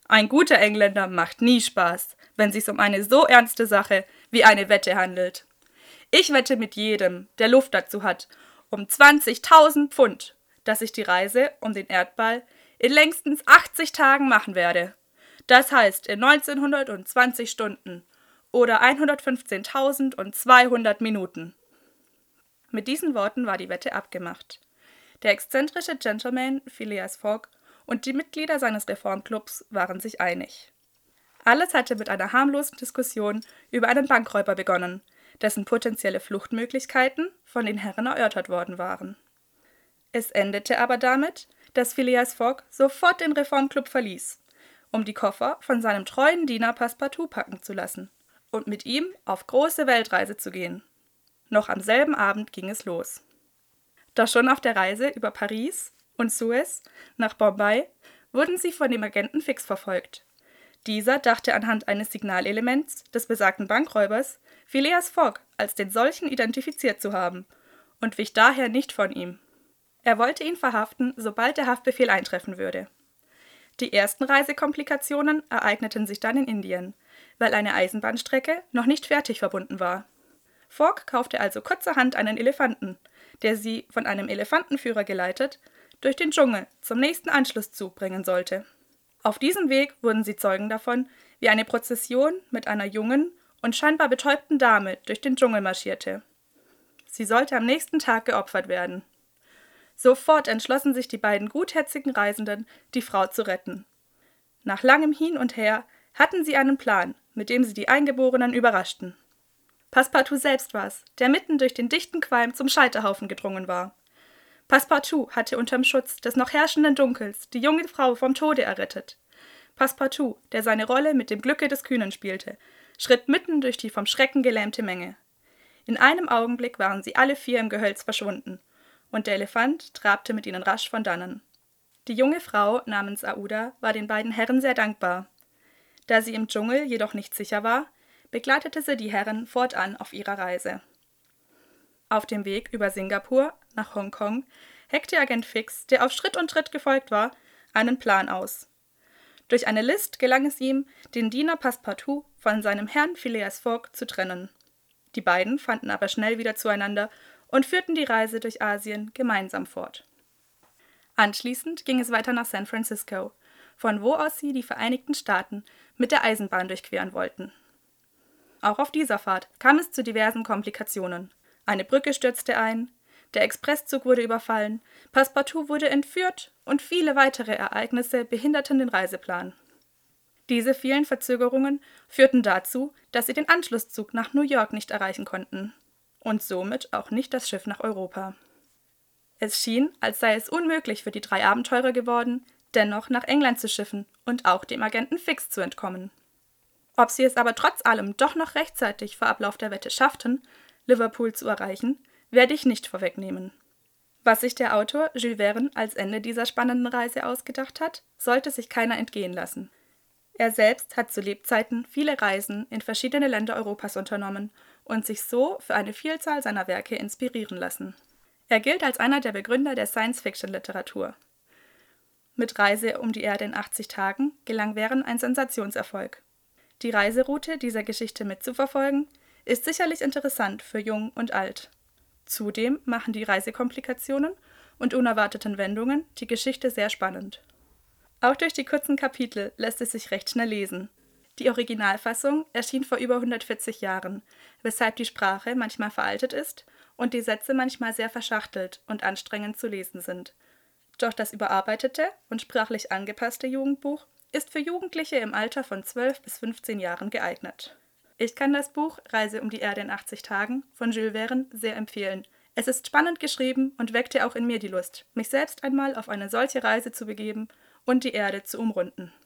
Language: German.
Ein guter Engländer macht nie Spaß, wenn sich's um eine so ernste Sache wie eine Wette handelt. Ich wette mit jedem, der Luft dazu hat, um 20.000 Pfund, dass ich die Reise um den Erdball in längstens 80 Tagen machen werde. Das heißt in 1920 Stunden oder 115.200 Minuten. Mit diesen Worten war die Wette abgemacht. Der exzentrische Gentleman Phileas Fogg und die Mitglieder seines Reformclubs waren sich einig. Alles hatte mit einer harmlosen Diskussion über einen Bankräuber begonnen, dessen potenzielle Fluchtmöglichkeiten von den Herren erörtert worden waren. Es endete aber damit, dass Phileas Fogg sofort den Reformclub verließ, um die Koffer von seinem treuen Diener Passepartout packen zu lassen und mit ihm auf große Weltreise zu gehen. Noch am selben Abend ging es los. Doch schon auf der Reise über Paris und Suez nach Bombay wurden sie von dem Agenten Fix verfolgt. Dieser dachte anhand eines Signalelements des besagten Bankräubers Phileas Fogg als den solchen identifiziert zu haben und wich daher nicht von ihm. Er wollte ihn verhaften, sobald der Haftbefehl eintreffen würde. Die ersten Reisekomplikationen ereigneten sich dann in Indien, weil eine Eisenbahnstrecke noch nicht fertig verbunden war. Fogg kaufte also kurzerhand einen Elefanten, der sie, von einem Elefantenführer geleitet, durch den Dschungel zum nächsten Anschlusszug bringen sollte. Auf diesem Weg wurden sie Zeugen davon, wie eine Prozession mit einer jungen und scheinbar betäubten Dame durch den Dschungel marschierte. Sie sollte am nächsten Tag geopfert werden. Sofort entschlossen sich die beiden gutherzigen Reisenden, die Frau zu retten. Nach langem Hin und Her hatten sie einen Plan, mit dem sie die Eingeborenen überraschten. Passepartout selbst war's, der mitten durch den dichten Qualm zum Scheiterhaufen gedrungen war. Passepartout hatte unterm Schutz des noch herrschenden Dunkels die junge Frau vom Tode errettet. Passepartout, der seine Rolle mit dem Glücke des Kühnen spielte, schritt mitten durch die vom Schrecken gelähmte Menge. In einem Augenblick waren sie alle vier im Gehölz verschwunden, und der Elefant trabte mit ihnen rasch von dannen. Die junge Frau namens Aouda war den beiden Herren sehr dankbar. Da sie im Dschungel jedoch nicht sicher war, begleitete sie die Herren fortan auf ihrer Reise. Auf dem Weg über Singapur nach Hongkong heckte Agent Fix, der auf Schritt und Tritt gefolgt war, einen Plan aus. Durch eine List gelang es ihm, den Diener Passepartout von seinem Herrn Phileas Fogg zu trennen. Die beiden fanden aber schnell wieder zueinander und führten die Reise durch Asien gemeinsam fort. Anschließend ging es weiter nach San Francisco, von wo aus sie die Vereinigten Staaten mit der Eisenbahn durchqueren wollten. Auch auf dieser Fahrt kam es zu diversen Komplikationen. Eine Brücke stürzte ein, der Expresszug wurde überfallen, Passepartout wurde entführt und viele weitere Ereignisse behinderten den Reiseplan. Diese vielen Verzögerungen führten dazu, dass sie den Anschlusszug nach New York nicht erreichen konnten und somit auch nicht das Schiff nach Europa. Es schien, als sei es unmöglich für die drei Abenteurer geworden, dennoch nach England zu schiffen und auch dem Agenten Fix zu entkommen. Ob sie es aber trotz allem doch noch rechtzeitig vor Ablauf der Wette schafften, Liverpool zu erreichen, werde ich nicht vorwegnehmen. Was sich der Autor Jules Verne als Ende dieser spannenden Reise ausgedacht hat, sollte sich keiner entgehen lassen. Er selbst hat zu Lebzeiten viele Reisen in verschiedene Länder Europas unternommen und sich so für eine Vielzahl seiner Werke inspirieren lassen. Er gilt als einer der Begründer der Science-Fiction-Literatur. Mit Reise um die Erde in 80 Tagen gelang Verne ein Sensationserfolg. Die Reiseroute dieser Geschichte mitzuverfolgen, ist sicherlich interessant für Jung und Alt. Zudem machen die Reisekomplikationen und unerwarteten Wendungen die Geschichte sehr spannend. Auch durch die kurzen Kapitel lässt es sich recht schnell lesen. Die Originalfassung erschien vor über 140 Jahren, weshalb die Sprache manchmal veraltet ist und die Sätze manchmal sehr verschachtelt und anstrengend zu lesen sind. Doch das überarbeitete und sprachlich angepasste Jugendbuch ist für Jugendliche im Alter von 12 bis 15 Jahren geeignet. Ich kann das Buch Reise um die Erde in 80 Tagen von Jules Verne sehr empfehlen. Es ist spannend geschrieben und weckte auch in mir die Lust, mich selbst einmal auf eine solche Reise zu begeben und die Erde zu umrunden.